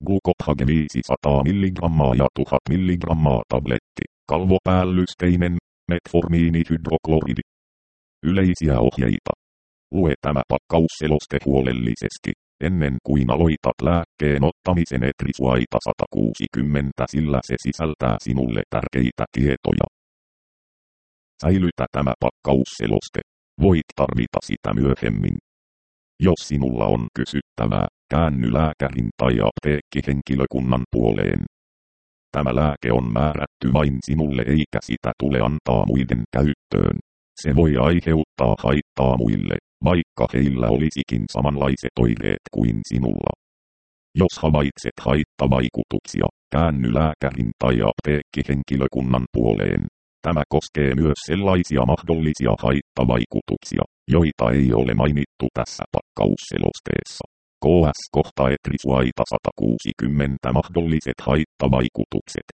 Glucophage 500 mg ja 1000 mg tabletti. Kalvopäällysteinen, metformiinihydrokloridi. Yleisiä ohjeita. Lue tämä pakkausseloste huolellisesti, ennen kuin aloitat lääkkeen ottamisen etrisuaita 160, sillä se sisältää sinulle tärkeitä tietoja. Säilytä tämä pakkausseloste. Voit tarvita sitä myöhemmin. Jos sinulla on kysyttävää, käänny lääkärin tai apteekkihenkilökunnan puoleen. Tämä lääke on määrätty vain sinulle eikä sitä tule antaa muiden käyttöön. Se voi aiheuttaa haittaa muille, vaikka heillä olisikin samanlaiset oireet kuin sinulla. Jos havaitset haittavaikutuksia, käänny lääkärin tai apteekkihenkilökunnan puoleen. Tämä koskee myös sellaisia mahdollisia haittavaikutuksia, joita ei ole mainittu tässä pakkausselosteessa. KS-kohta etrisuaita 160 mahdolliset haittavaikutukset.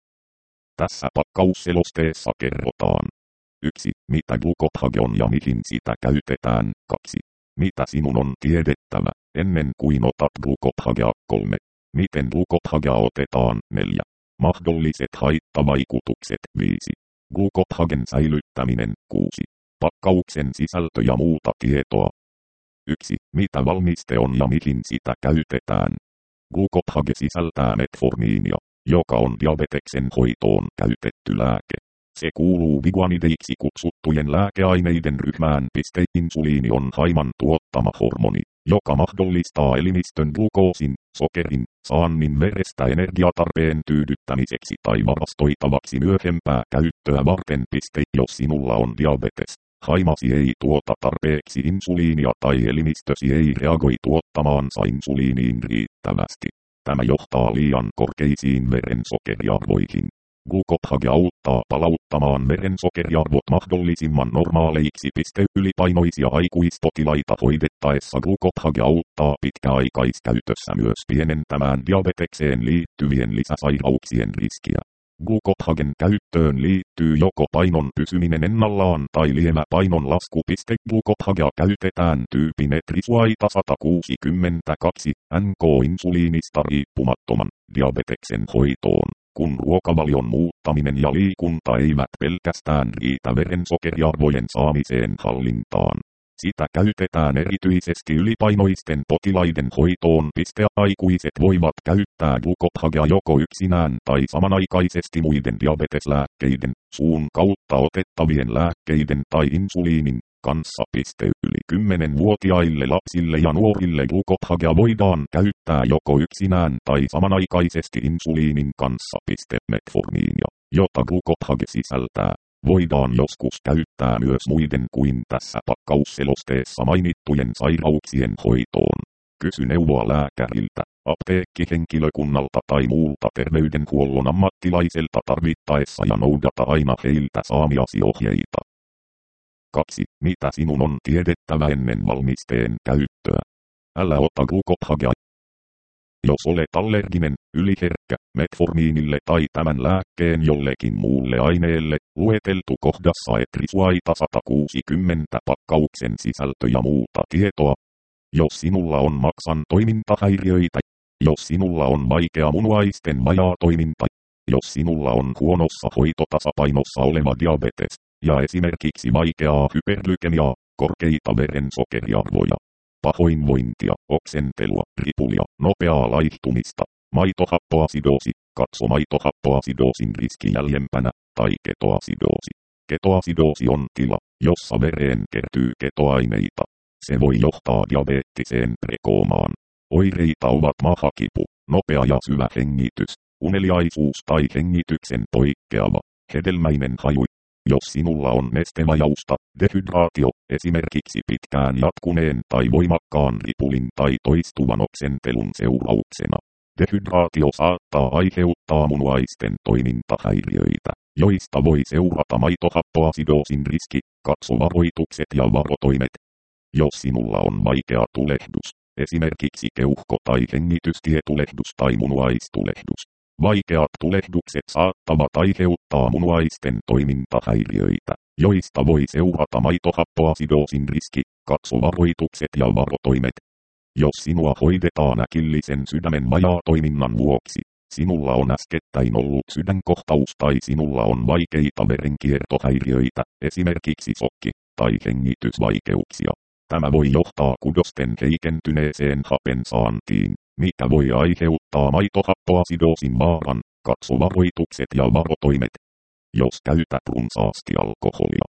Tässä pakkausselosteessa kerrotaan. 1. Mitä glucophage on ja mihin sitä käytetään. 2. Mitä sinun on tiedettävä, ennen kuin otat glucophagea. 3. Miten glucophagea otetaan. 4. Mahdolliset haittavaikutukset. 5. Glucophagen säilyttäminen. 6. Pakkauksen sisältö ja muuta tietoa. 1. Mitä valmiste on ja mihin sitä käytetään. Glucophage sisältää metformiinia, joka on diabeteksen hoitoon käytetty lääke. Se kuuluu biguanideiksi kutsuttujen lääkeaineiden ryhmään. Insuliini on haiman tuottama hormoni, joka mahdollistaa elimistön glukoosin, sokerin, saannin verestä energiatarpeen tyydyttämiseksi tai varastoitavaksi myöhempää käyttöä varten. Jos sinulla on diabetes, haimasi ei tuota tarpeeksi insuliinia tai elimistösi ei reagoi tuottamaansa insuliiniin riittävästi. Tämä johtaa liian korkeisiin verensokeriarvoihin. Glucophage auttaa palauttamaan verensokeriarvot mahdollisimman normaaleiksi. Ylipainoisia aikuispotilaita hoidettaessa glucophage auttaa pitkäaikaiskäytössä myös pienentämään diabetekseen liittyvien lisäsairauksien riskiä. Glucophagen käyttöön liittyy joko painon pysyminen ennallaan tai lievä painon lasku. Glucophagea käytetään tyypin etrisuaita 162 NK-insuliinista riippumattoman diabeteksen hoitoon, kun ruokavalion muuttaminen ja liikunta eivät pelkästään riitä verensokeriarvojen saamiseen hallintaan. Sitä käytetään erityisesti ylipainoisten potilaiden hoitoon. Aikuiset voivat käyttää glucophagea joko yksinään tai samanaikaisesti muiden diabeteslääkkeiden, suun kautta otettavien lääkkeiden tai insuliinin kanssa. Yli 10-vuotiaille lapsille ja nuorille glucophagea voidaan käyttää joko yksinään tai samanaikaisesti insuliinin kanssa. Metformiinia, jota glucophage sisältää, voidaan joskus käyttää myös muiden kuin tässä pakkausselosteessa mainittujen sairauksien hoitoon. Kysy neuvoa lääkäriltä, apteekkihenkilökunnalta tai muulta terveydenhuollon ammattilaiselta tarvittaessa ja noudata aina heiltä saamiasi ohjeita. 2. Mitä sinun on tiedettävä ennen valmisteen käyttöä? Älä ota glucophagea. Jos olet allerginen, yliherkkä, metformiinille tai tämän lääkkeen jollekin muulle aineelle, lueteltu kohdassa etrisuaita 160 pakkauksen sisältö ja muuta tietoa. Jos sinulla on maksan toimintahäiriöitä, jos sinulla on vaikea munuaisten vajaatoiminta, jos sinulla on huonossa hoitotasapainossa oleva diabetes, ja esimerkiksi vaikeaa hyperglykemiaa, korkeita verensokeriarvoja, pahoinvointia, oksentelua, ripulia, nopeaa laihtumista, maitohappoasidoosi, katso maitohappoasidoosin riski jäljempänä, tai ketoasidoosi. Ketoasidoosi on tila, jossa vereen kertyy ketoaineita. Se voi johtaa diabeettiseen prekoomaan. Oireita ovat mahakipu, nopea ja syvä hengitys, uneliaisuus tai hengityksen poikkeava, hedelmäinen haju. Jos sinulla on nestevajausta, dehydraatio, esimerkiksi pitkään jatkuneen tai voimakkaan ripulin tai toistuvan oksentelun seurauksena, dehydraatio saattaa aiheuttaa munuaisten toimintahäiriöitä, joista voi seurata maitohappoasidoosin riski, katso varoitukset ja varotoimet. Jos sinulla on vaikea tulehdus, esimerkiksi keuhko- tai hengitystietulehdus tai munuaistulehdus, vaikeat tulehdukset saattavat aiheuttaa munuaisten toimintahäiriöitä, joista voi seurata maitohappoasidoosin riski, katso varoitukset ja varotoimet. Jos sinua hoidetaan äkillisen sydämen vajaatoiminnan vuoksi, sinulla on äskettäin ollut sydänkohtaus tai sinulla on vaikeita verenkiertohäiriöitä, esimerkiksi sokki- tai hengitysvaikeuksia. Tämä voi johtaa kudosten heikentyneeseen hapensaantiin, mikä voi aiheuttaa maitohappoasidoosin vaaran. Katso varoitukset ja varotoimet. Jos käytät runsaasti alkoholia.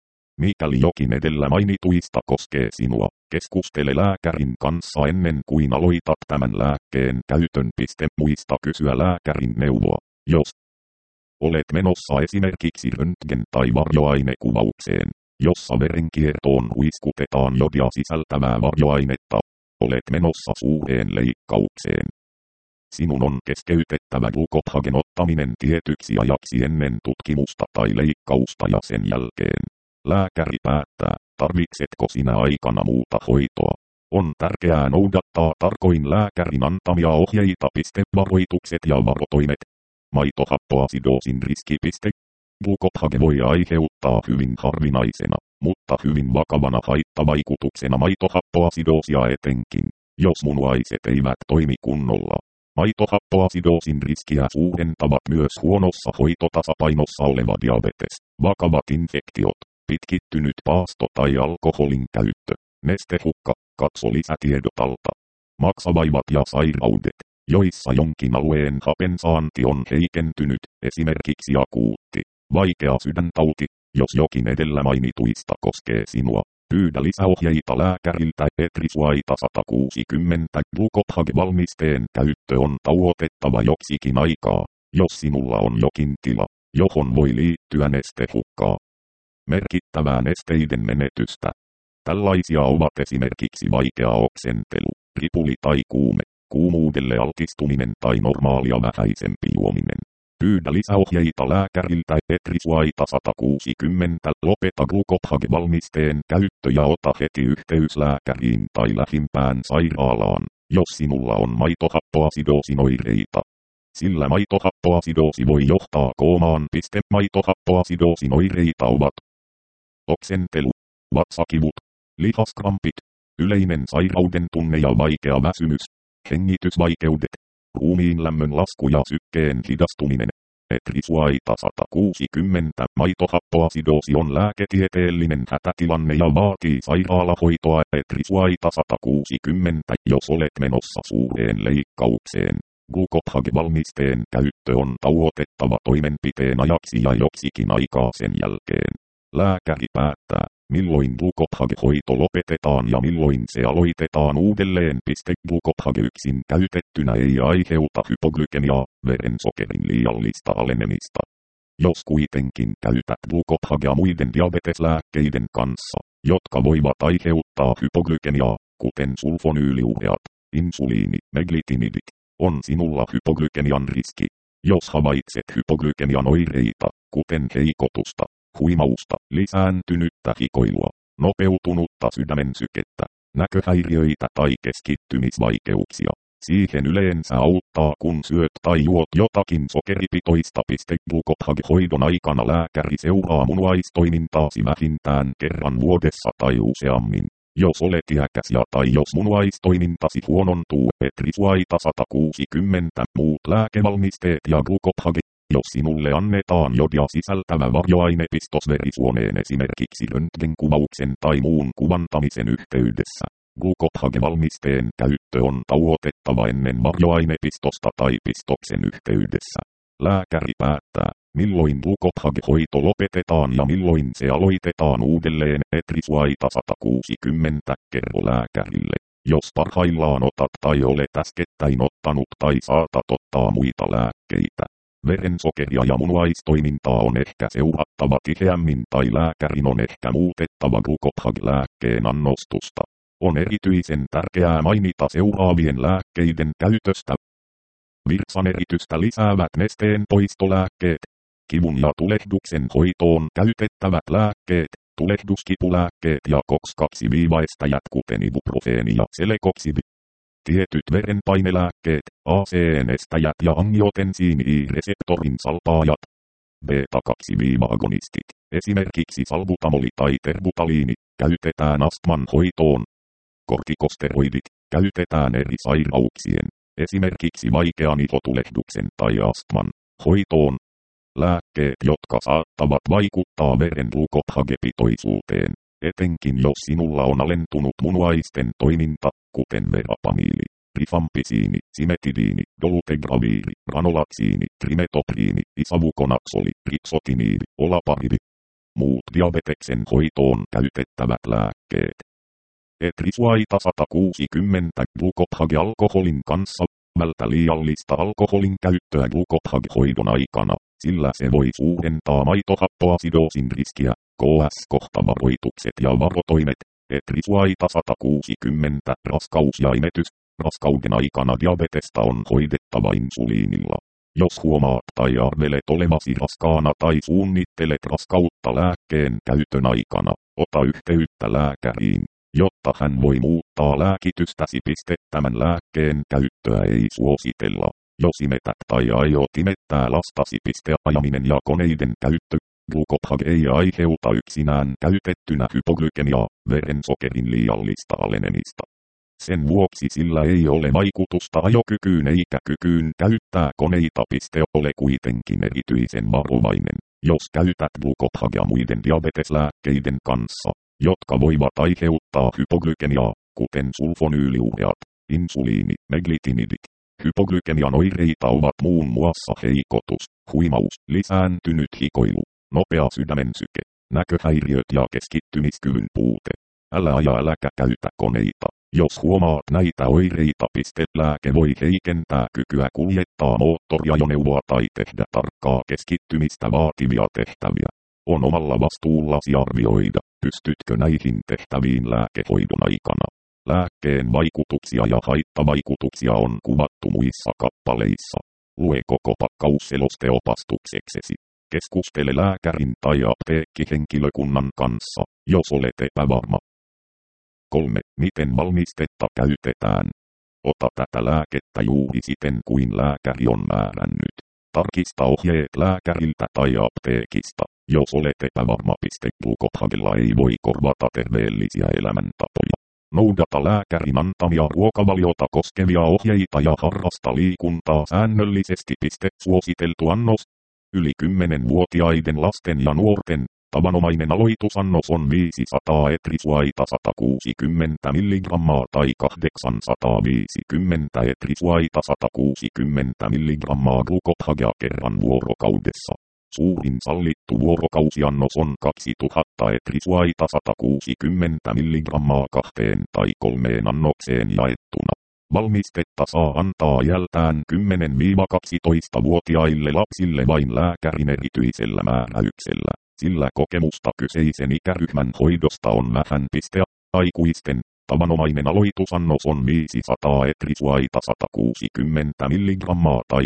Mikäli jokin edellä mainituista koskee sinua, keskustele lääkärin kanssa ennen kuin aloitat tämän lääkkeen käytön. Muista kysyä lääkärin neuvoa, jos olet menossa esimerkiksi röntgen- tai varjoainekuvaukseen, jossa verenkiertoon huiskutetaan jodia sisältävää varjoainetta. Olet menossa suureen leikkaukseen. Sinun on keskeytettävä glucophagen ottaminen tietyksi ajaksi ennen tutkimusta tai leikkausta ja sen jälkeen. Lääkäri päättää, tarvitsetko sinä aikana muuta hoitoa. On tärkeää noudattaa tarkoin lääkärin antamia ohjeita. Varoitukset ja varotoimet. Maitohappoasidoosin riski. Glucophage voi aiheuttaa hyvin harvinaisena, mutta hyvin vakavana haittavaikutuksena maitohappoasidoosia etenkin, jos munuaiset eivät toimi kunnolla. Maitohappoasidoosin riskiä suurentavat myös huonossa hoitotasapainossa oleva diabetes, vakavat infektiot, pitkittynyt paasto tai alkoholin käyttö, nestehukka. Katso lisätiedot alta. Maksavaivat ja sairaudet, joissa jonkin alueen hapensaanti on heikentynyt, esimerkiksi akuutti, vaikea sydäntauti. Jos jokin edellä mainituista koskee sinua, pyydä lisäohjeita lääkäriltä. Etrisuaita 160. Glucophage-valmisteen käyttö on tauotettava joksikin aikaa, jos sinulla on jokin tila, johon voi liittyä nestehukkaa. Merkittävää nesteiden menetystä. Tällaisia ovat esimerkiksi vaikea oksentelu, ripuli tai kuume, kuumuudelle altistuminen tai normaalia vähäisempi juominen. Pyydä lisäohjeita lääkäriltä. Etrisuaita 160. Lopeta Glucophage-valmisteen käyttö ja ota heti yhteys lääkäriin tai lähimpään sairaalaan, jos sinulla on maitohappoasidoosin oireita. Sillä maitohappoasidoosi voi johtaa koomaan. Maitohappoasidoosin oireita ovat oksentelu, vatsakivut, lihaskrampit, yleinen sairauden tunne ja vaikea väsymys, hengitysvaikeudet, ruumiin lämmön lasku ja sykkeen hidastuminen. Etrisuaita 160. Maitohappoasidoosi on lääketieteellinen hätätilanne ja vaatii sairaalahoitoa. Etrisuaita 160. Jos olet menossa suureen leikkaukseen, Glucophage-valmisteen käyttö on tauotettava toimenpiteen ajaksi ja joksikin aikaa sen jälkeen. Lääkäri päättää, milloin Glucophage-hoito lopetetaan ja milloin se aloitetaan uudelleen. Glucophage yksin käytettynä ei aiheuta hypoglykemiaa, verensokerin liiallista alenemista. Jos kuitenkin käytät Glucophagea muiden diabeteslääkkeiden kanssa, jotka voivat aiheuttaa hypoglykemiaa, kuten sulfonyyliureat, insuliini, meglitinidit, on sinulla hypoglykemian riski. Jos havaitset hypoglykemian oireita, kuten heikotusta, huimausta, lisääntynyttä hikoilua, nopeutunutta sydämen sykettä, näköhäiriöitä tai keskittymisvaikeuksia, siihen yleensä auttaa kun syöt tai juot jotakin sokeripitoista. Glucophage-hoidon aikana lääkäri seuraa munuaistoimintaasi vähintään kerran vuodessa tai useammin. Jos olet iäkäs ja tai jos munuaistoimintasi huonontuu. Etrisuaita 160. Muut lääkevalmisteet ja Glucophage. Jos sinulle annetaan jodia sisältävä varjoainepistos verisuoneen esimerkiksi röntgenkuvauksen tai muun kuvantamisen yhteydessä, Glucophage-valmisteen käyttö on tauotettava ennen varjoainepistosta tai pistoksen yhteydessä. Lääkäri päättää, milloin Glucophage-hoito lopetetaan ja milloin se aloitetaan uudelleen. Etrisuaita 160. Kerro lääkärille, jos parhaillaan otat tai olet äskettäin ottanut tai saatat ottaa muita lääkkeitä. Verensokeria ja munuaistoimintaa on ehkä seurattava tiheämmin tai lääkärin on ehkä muutettava Glucophage-lääkkeen annostusta. On erityisen tärkeää mainita seuraavien lääkkeiden käytöstä. Virtsaneritystä lisäävät nesteen poistolääkkeet. Kivun ja tulehduksen hoitoon käytettävät lääkkeet, tulehduskipulääkkeet ja COX-2-estäjät kuten ibuprofeeni ja celecoxib. Tietyt verenpainelääkkeet, ACE-estäjät ja angiotensiini-reseptorin salpaajat. Beta-2-agonistit, esimerkiksi salbutamoli tai terbutaliini, käytetään astman hoitoon. kortikosteroidit, käytetään eri sairauksien, esimerkiksi vaikean ihotulehduksen tai astman, hoitoon. Lääkkeet, jotka saattavat vaikuttaa veren glukophagepitoisuuteen, etenkin jos sinulla on alentunut munuaisten toiminta, kuten verapamiili, rifampisiini, simetidiini, dolutegraviiri, ranolaksiini, trimetopriini, isavukonaksoli, ripsotiniidi, olaparidi. Muut diabeteksen hoitoon käytettävät lääkkeet. Etrisuaita 160 glukophage-alkoholin kanssa. Vältä liiallista alkoholin käyttöä glukophage-hoidon aikana, sillä se voi suurentaa maitohappoasidoosin riskiä. KS-kohtavaroitukset ja varotoimet. Etrisuaita 160 raskaus ja imetys. Raskauden aikana diabetesta on hoidettava insuliinilla. Jos huomaat tai arvelet olevasi raskaana tai suunnittelet raskautta lääkkeen käytön aikana, ota yhteyttä lääkäriin, jotta hän voi muuttaa lääkitystäsi. Tämän lääkkeen käyttöä ei suositella, jos imetät tai aiot imettää lastasi. Ajaminen ja koneiden käyttö. Glukophage ei aiheuta yksinään käytettynä hypoglykemiaa, verensokerin liiallista alenemista. Sen vuoksi sillä ei ole vaikutusta ajokykyyn eikä kykyyn käyttää koneita. Ole kuitenkin erityisen varovainen, jos käytät glukophagea muiden diabeteslääkkeiden kanssa, jotka voivat aiheuttaa hypoglykemiaa, kuten sulfonyyliureat, insuliini, meglitinidit. Hypoglykemian oireita ovat muun muassa heikotus, huimaus, lisääntynyt hikoilu, nopea sydämensyke, näköhäiriöt ja keskittymiskyvyn puute. Älä aja äläkä käytä koneita. Jos huomaat näitä oireita, lääke voi heikentää kykyä kuljettaa moottoriajoneuvoa tai tehdä tarkkaa keskittymistä vaativia tehtäviä. On omalla vastuullasi arvioida, pystytkö näihin tehtäviin lääkehoidon aikana. Lääkkeen vaikutuksia ja haittavaikutuksia on kuvattu muissa kappaleissa. Lue koko pakkausseloste opastukseksesi. Keskustele lääkärin tai apteekkihenkilökunnan kanssa, jos olet epävarma. 3. Miten valmistetta käytetään? Ota tätä lääkettä juuri siten kuin lääkäri on määrännyt. Tarkista ohjeet lääkäriltä tai apteekista, jos olet epävarma. Glukophagella ei voi korvata terveellisiä elämäntapoja. Noudata lääkärin antamia ruokavaliota koskevia ohjeita ja harrasta liikuntaa säännöllisesti. Suositeltu annos. Yli 10-vuotiaiden lasten ja nuorten tavanomainen aloitusannos on 500 etrisuaita 160 mg tai 850 etrisuaita 160 mg glukophagea kerran vuorokaudessa. Suurin sallittu vuorokausiannos on 2000 etrisuaita 160 mg 2 tai 3 annokseen jaettuna. Valmistetta saa antaa iältään 10-12-vuotiaille lapsille vain lääkärin erityisellä määräyksellä, sillä kokemusta kyseisen ikäryhmän hoidosta on vähän. Aikuisten tavanomainen aloitusannos on 500 etrisuaita 160 mg tai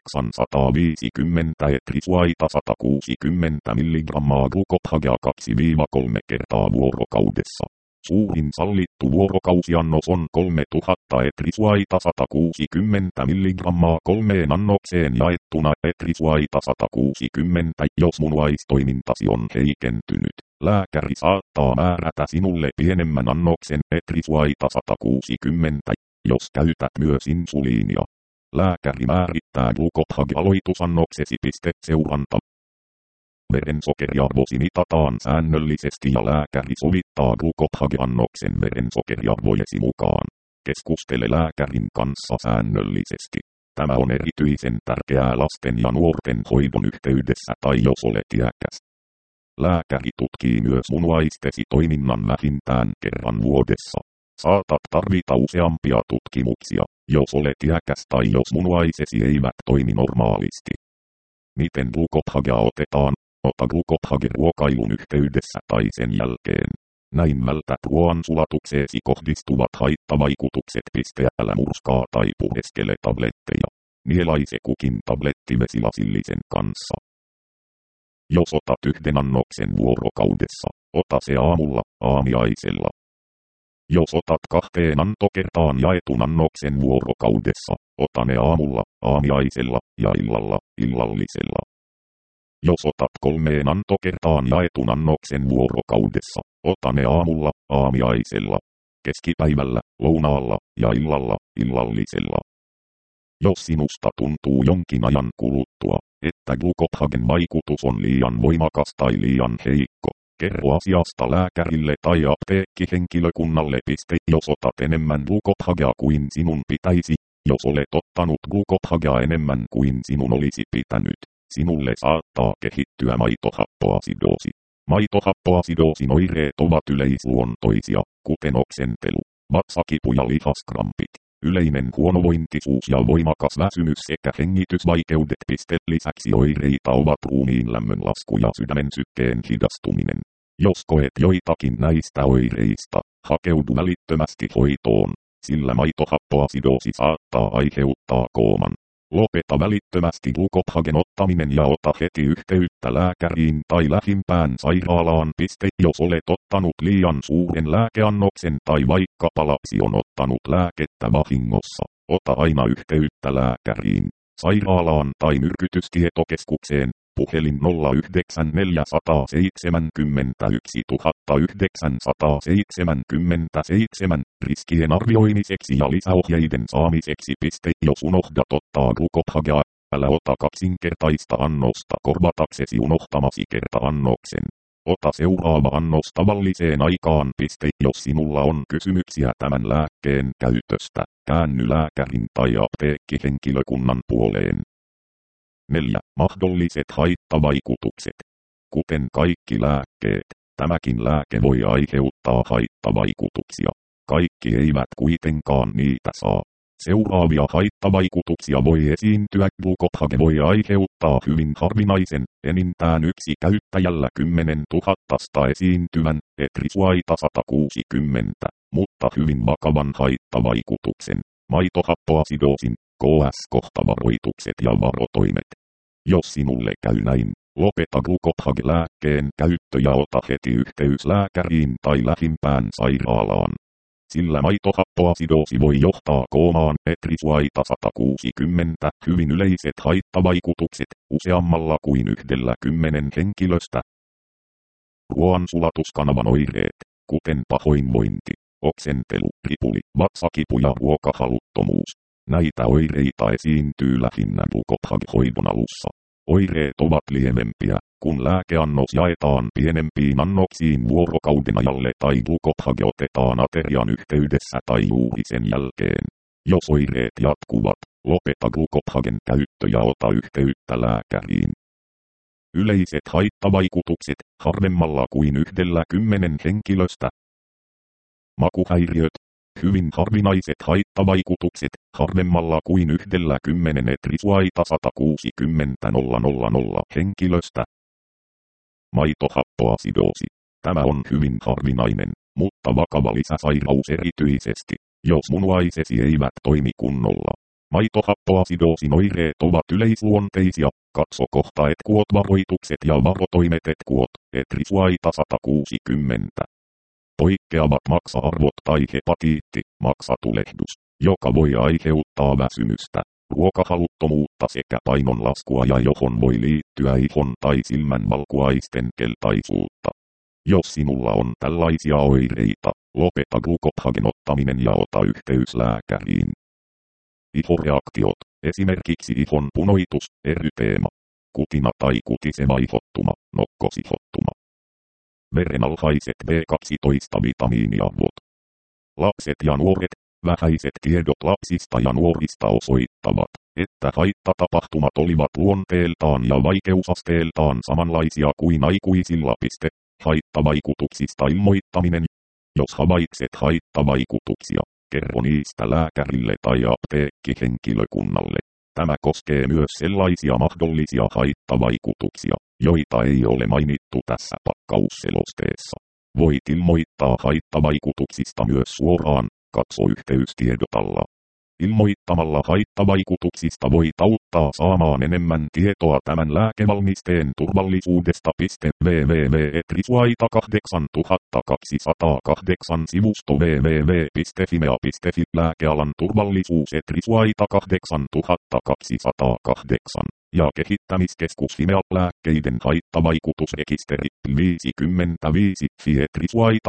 850 etrisuaita 160 mg glukophagea 2-3 kertaa vuorokaudessa. Suurin sallittu vuorokausiannos on 3000 etrisuaita 160 mg 3 annokseen jaettuna. Etrisuaita 160, jos munuaistoimintasi on heikentynyt. Lääkäri saattaa määrätä sinulle pienemmän annoksen etrisuaita 160, jos käytät myös insuliinia. Lääkäri määrittää glukophage-aloitusannoksesi. Seuranta. Verensokeriarvosi mitataan säännöllisesti ja lääkäri sovittaa glukophage-annoksen verensokeriarvojesi mukaan. Keskustele lääkärin kanssa säännöllisesti. Tämä on erityisen tärkeää lasten ja nuorten hoidon yhteydessä tai jos olet iäkäs. Lääkäri tutkii myös munuaistesi toiminnan vähintään kerran vuodessa. Saatat tarvita useampia tutkimuksia, jos olet iäkäs tai jos munuaisesi eivät toimi normaalisti. Miten glukophagea otetaan? Ota glukophage ruokailun yhteydessä tai sen jälkeen. Näin vältät ruoan sulatukseesi kohdistuvat haittavaikutukset. Älä murskaa tai puheskele tabletteja. Nielaise kukin tabletti vesilasillisen kanssa. Jos otat yhden annoksen vuorokaudessa, ota se aamulla, aamiaisella. Jos otat 2 antokertaan jaetun annoksen vuorokaudessa, ota ne aamulla, aamiaisella ja illalla, illallisella. Jos otat 3 antokertaan jaetun annoksen vuorokaudessa, ota ne aamulla, aamiaisella. keskipäivällä, lounaalla ja illalla, illallisella. Jos sinusta tuntuu jonkin ajan kuluttua, että glukophagen vaikutus on liian voimakas tai liian heikko, kerro asiasta lääkärille tai apteekkihenkilökunnalle. Jos otat enemmän glukophagea kuin sinun pitäisi, jos olet ottanut glukophagea enemmän kuin sinun olisi pitänyt, sinulle saattaa kehittyä maitohappoasidoosi. Maitohappoasidoosin oireet ovat yleisluontoisia, kuten oksentelu, vatsakipu ja lihaskrampit, yleinen huonovointisuus ja voimakas väsymys sekä hengitysvaikeudet. Lisäksi oireita ovat ruumiin lämmönlasku ja sydämen sykkeen hidastuminen. Jos koet joitakin näistä oireista, hakeudu välittömästi hoitoon, sillä maitohappoasidoosi saattaa aiheuttaa kooman. Lopeta välittömästi glukophagen ottaminen ja ota heti yhteyttä lääkäriin tai lähimpään sairaalaan. Jos olet ottanut liian suuren lääkeannoksen tai vaikkapa lapsi on ottanut lääkettä vahingossa, ota aina yhteyttä lääkäriin, sairaalaan tai myrkytystietokeskukseen. Puhelin 090711977 riskien arvioimiseksi ja lisäohjeiden saamiseksi. Jos unohdat ottaa glukophagea, älä ota kaksinkertaista annosta korvataksesi unohtamasi kerta-annoksen. Ota seuraava annos tavalliseen aikaan. Jos sinulla on kysymyksiä tämän lääkkeen käytöstä, käänny lääkärin tai apteekkihenkilökunnan puoleen. 4. Mahdolliset haittavaikutukset. Kuten kaikki lääkkeet, tämäkin lääke voi aiheuttaa haittavaikutuksia. Kaikki eivät kuitenkaan niitä saa. Seuraavia haittavaikutuksia voi esiintyä. Glukophage voi aiheuttaa hyvin harvinaisen, enintään yksi käyttäjällä 10 000 esiintyvän, etrisuaita 160, mutta hyvin vakavan haittavaikutuksen, maitohappoasidoosin, KS-kohtavaroitukset ja varotoimet. Jos sinulle käy näin, lopeta glukophage-lääkkeen käyttö ja ota heti yhteys lääkäriin tai lähimpään sairaalaan. Sillä maitohappoasidoosi voi johtaa koomaan, etrisuaita 160, hyvin yleiset haittavaikutukset, useammalla kuin 10 henkilöstä. Ruoansulatuskanavan oireet, kuten pahoinvointi, oksentelu, ripuli, vatsakipu ja ruokahaluttomuus. Näitä oireita esiintyy lähinnä glukophage-hoidon alussa. Oireet ovat lievempiä, kun lääkeannos jaetaan pienempiin annoksiin vuorokauden ajalle tai glukophage otetaan aterian yhteydessä tai juuri sen jälkeen. Jos oireet jatkuvat, lopeta glukophagen käyttö ja ota yhteyttä lääkäriin. Yleiset haittavaikutukset, harvemmalla kuin 10 henkilöstä. Makuhäiriöt. Hyvin harvinaiset haittavaikutukset, harvemmalla kuin 10 etrisuaita 160 000 henkilöstä. Maitohappoasidoosi. Tämä on hyvin harvinainen, mutta vakava lisäsairaus erityisesti, jos munuaisesi eivät toimi kunnolla. Maitohappoasidoosin oireet ovat yleisluonteisia, katso kohta etkuot-varoitukset ja varotoimet etkuot, etrisuaita 160. Poikkeavat maksa-arvot tai hepatiitti, maksatulehdus, joka voi aiheuttaa väsymystä, ruokahaluttomuutta sekä painonlaskua ja johon voi liittyä ihon tai silmän valkuaisten keltaisuutta. Jos sinulla on tällaisia oireita, lopeta glukophagen ottaminen ja ota yhteys lääkäriin. Ihoreaktiot, esimerkiksi ihon punoitus, eryteema, kutina tai kutiseva ihottuma, nokkosihottuma. Verenalhaiset B12-vitamiiniavot. Lapset ja nuoret, vähäiset tiedot lapsista ja nuorista osoittavat, että haittatapahtumat olivat luonteeltaan ja vaikeusasteeltaan samanlaisia kuin aikuisilla. Haittavaikutuksista ilmoittaminen. Jos havaitset haittavaikutuksia, kerro niistä lääkärille tai apteekkihenkilökunnalle. Tämä koskee myös sellaisia mahdollisia haittavaikutuksia, joita ei ole mainittu tässä pakkausselosteessa. Voit ilmoittaa haittavaikutuksista myös suoraan, katso yhteystiedot alla. Ilmoittamalla haittavaikutuksista voit auttaa saamaan enemmän tietoa tämän lääkevalmisteen turvallisuudesta. www.etrisuaita8208 sivusto www.fimea.fi lääkealan turvallisuus etrisuaita 8208 ja kehittämiskeskus Fimea-lääkkeiden haittavaikutusrekisteri 55 Fietrisvaita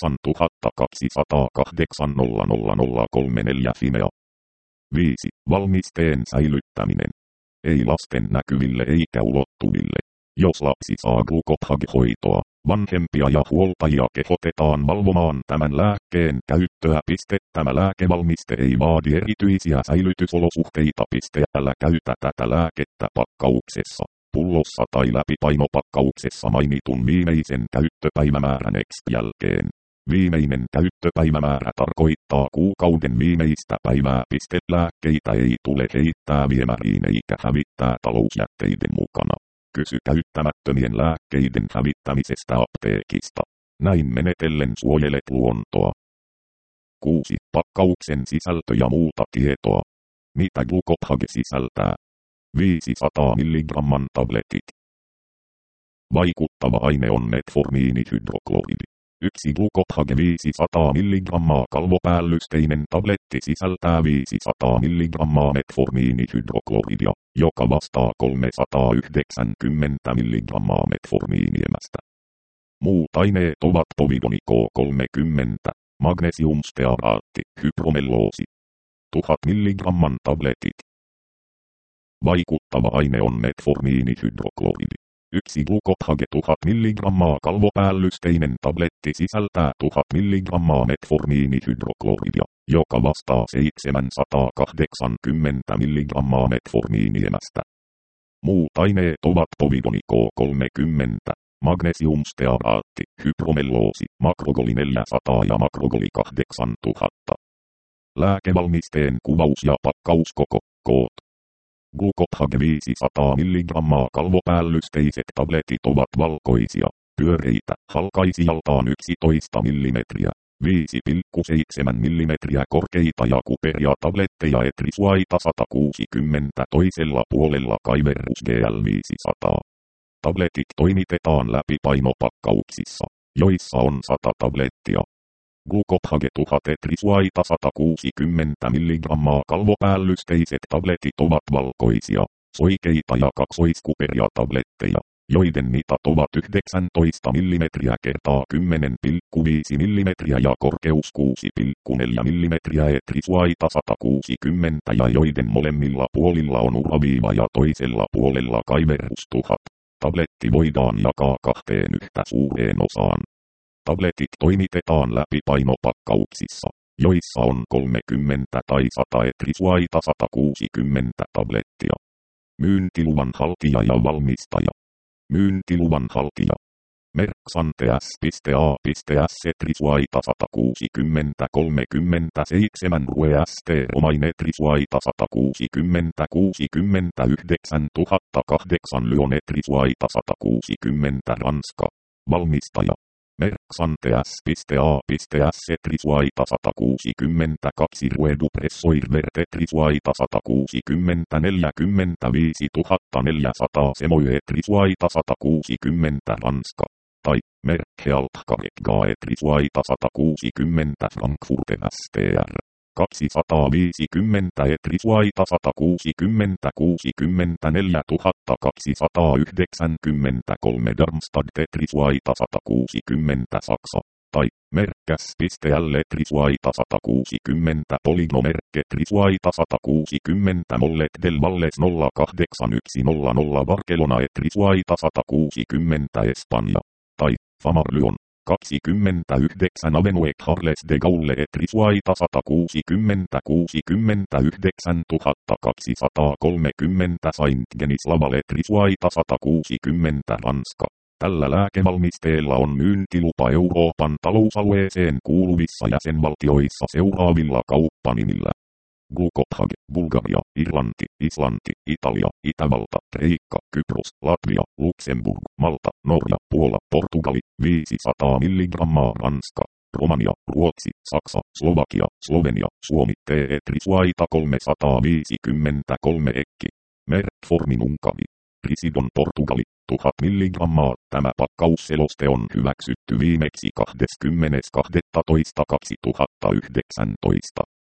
8208 00034 Fimea. 5. Valmisteen säilyttäminen. Ei lasten näkyville eikä ulottuville. Jos lapsi saa glucophage-hoitoa, vanhempia ja huoltajia kehotetaan valvomaan tämän lääkkeen käyttöä. Tämä lääkevalmiste ei vaadi erityisiä säilytysolosuhteita. Älä käytä tätä lääkettä pakkauksessa, pullossa tai läpipainopakkauksessa mainitun viimeisen käyttöpäivämäärän jälkeen. Viimeinen käyttöpäivämäärä tarkoittaa kuukauden viimeistä päivää. Lääkkeitä ei tule heittää viemäriin eikä hävittää talousjätteiden mukana. Kysy käyttämättömien lääkkeiden hävittämisestä apteekista. Näin menetellen suojelet luontoa. 6. Pakkauksen sisältö ja muuta tietoa. Mitä glucophage sisältää? 500 mg tabletit. Vaikuttava aine on metformiinihydrokloridi. 1 glucophage 500 mg kalvopäällysteinen tabletti sisältää 500 mg metformiinihydrokloridia, joka vastaa 390 mg metformiiniemästä. Muut aineet ovat povidoni K30, magnesiumstearaatti, hypromelloosi. 1000 mg tabletit. Vaikuttava aine on metformiinihydrokloridi. 1 glucophage 1000 mg kalvopäällysteinen tabletti sisältää 1000 mg metformiinihydrokloridia, joka vastaa 780 mg metformiiniemästä. Muut aineet ovat povidoni K30, magnesiumstearaatti, hypromelloosi, makrogoli 400 ja makrogoli 8000. Lääkevalmisteen kuvaus ja pakkauskoko, koot. Glucophage 500 mg kalvopäällysteiset tabletit ovat valkoisia, pyöreitä, halkaisijaltaan 11 mm, 5,7 mm korkeita ja kuperia tabletteja Etrisvaita 160 toisella puolella kaiverrus GL 500. Tabletit toimitetaan läpipainopakkauksissa, joissa on 100 tablettia. Glucophage 1000 Etrisvaita 160 mg kalvopäällysteiset tabletit ovat valkoisia, soikeita ja kaksoiskuperia tabletteja, joiden mitat ovat 19 mm kertaa 10,5 mm ja korkeus 6,4 mm Etrisvaita 160 ja joiden molemmilla puolilla on uraviiva ja toisella puolella kaiverrus 1000. Tabletti voidaan jakaa kahteen yhtä suureen osaan. Tabletit toimitetaan läpipainopakkauksissa, joissa on 30 tai 100 Etrisvaita 160 tablettia. Myyntiluvan haltija ja valmistaja. Myyntiluvan haltija. Merck Sante S.A.S. Etrisvaita 160 37 Rue St. Romain Etrisvaita 160 69 008 Lyon Etrisvaita 160 Ranska. Valmistaja. Merck Sante S.A.S. Etrisvaita 162 Rue du Pressoir Vert Etrisvaita 160 45 400 Semoy Etrisvaita 160 Ranska. Tai Merck Healthcare Etrisvaita 160 Frankfurt STR. 250 Etrisvaita 160 64 293 Darmstadt Etrisvaita 160 Saksa. Tai Merck.L Etrisvaita 160 Polynomerk Etrisvaita 160 Mollet del Valles 08100 Barcelona Etrisvaita 160 Espanja. Tai Famar Lyon. 29 Avenue Charles de Gaulle Etrisvaita 160 69 230 Saint-Genis Laval Etrisvaita 160 Ranska. Tällä lääkevalmisteella on myyntilupa Euroopan talousalueeseen kuuluvissa jäsenvaltioissa seuraavilla kauppanimillä. Glucophage, Bulgaria, Irlanti, Islanti, Italia, Itävalta, Kreikka, Kypros, Latvia, Luxemburg, Malta, Norja, Puola, Portugali, 500 mg Ranska, Romania, Ruotsi, Saksa, Slovakia, Slovenia, Suomi, Etrisvaita 353 Ekki. Metformin Unkari. Risidon Portugali, 1000 mg. Tämä pakkausseloste on hyväksytty viimeksi 20.12.2019.